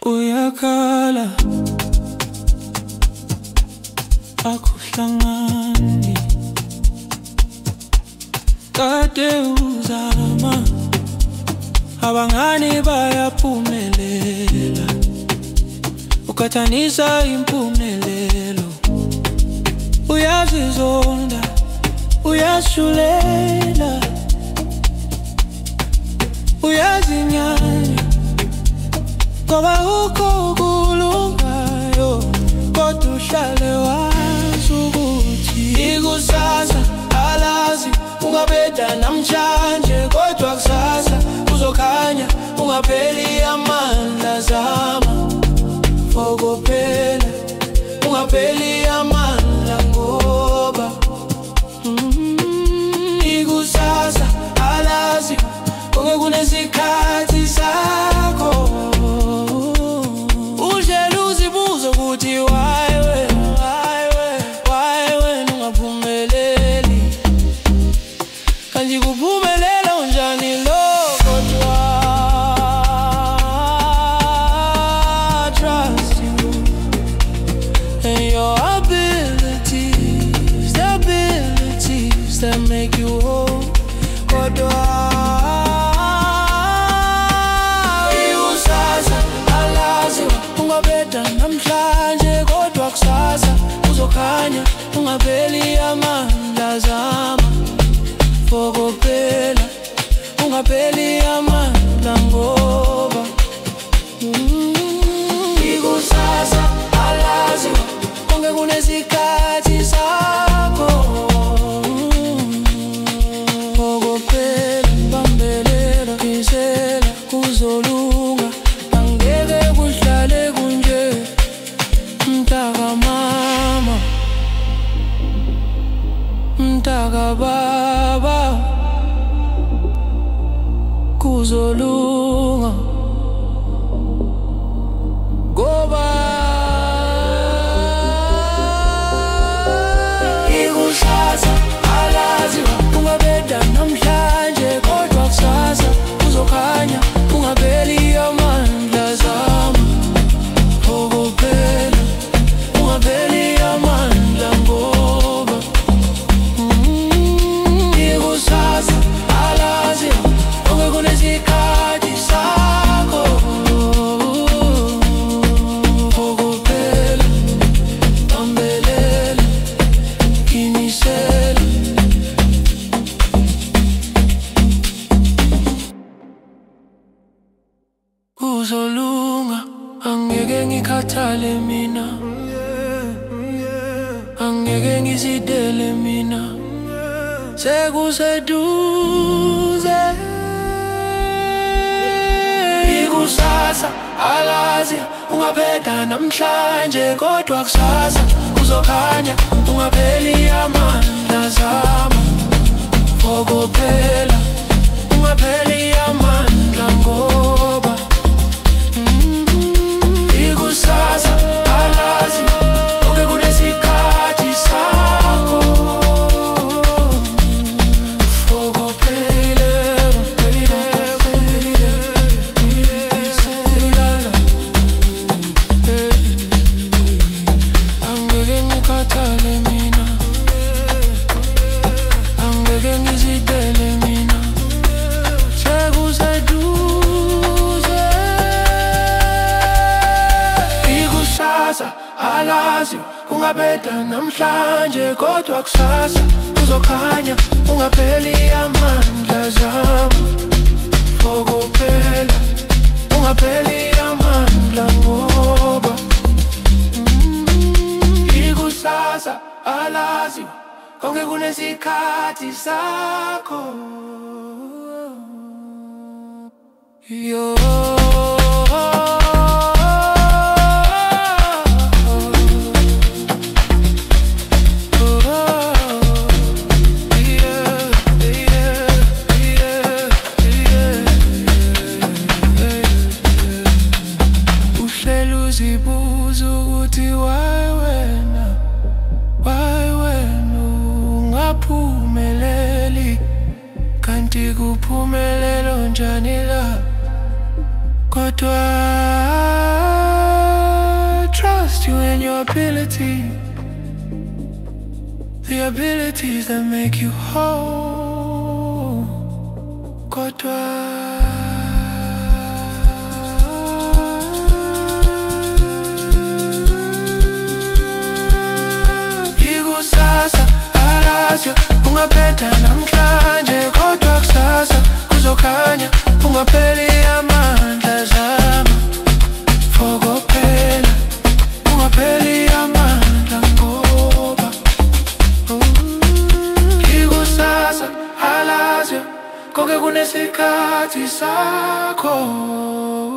uyakhala akuhlangani kade uzama abangani bayaphumelela ukathanisa impumelelo uyazizonda uyashulela uyazinyanya ngoba ukho kulungayo kodwa uhlale wazi ukuthi ikusasa alazi ungabeda namhlanje kodwa kusasa kuzokhanya ungapheli amandla zama fokophela ungapheli amandla ngoba ikusasa alazi konke kunesikhathi sakho uhleli uzibuza ukuthi why wena ungaphumeleli kanti kuphumelela unjani lokho trust you and your abilities, the abilities that make you whole kodwa namhlanje kodwa kusasa kuzokhanya ungapheli amandla zama fokophela ungapheli amandla ngoba ikusasa alazi konke kunesikhathi sakho fokophela bambelela kisela kuzolunga angeke kuhlale kunje mtaka mama mtaka baba kuzolunga ngoba ikusasa alazi ungabeda namhlanje kodwa kusasa kuzokhanya ungapheli amandla zama fokophela ungapheli amandla ngoba ikusasa alazi konke kunesikhathi sakho fokophela bambelela kinisela kuzolunga angeke ngikhathale mina angeke ngizidele mina sekuseduze ikusasa alazi ungabeda namhlanje kodwa kusasa kuzokhanya ungapheli amandla zama fokophela ungapheli amandla ngoba ikusasa alazi konke kunesikhathi sakho fokophela angeke ngikhathale mina angeke ngizidele mina sekuseduze ikusasa alazi ungabeda namhlanje kodwa kusasa kuzokhanya ungapheli amandla zama fokophela ungapheli amandla ngoba ikusasa alazi konke kunesikhathi sakho yo uzibuza ukuthi why wena ungaphumeleli kanti kuphumelela njani la kodwa your ability, the abilities that make you whole. Kodwa ikusasa alaziyo, ungaphetha namhlanje kodwa kusasa kuzokhanya. Ungapheli amandla, zama fokophela. Ungapheli amandla ngoba ikusasa alaziyo, konke kunesikhathi sakho.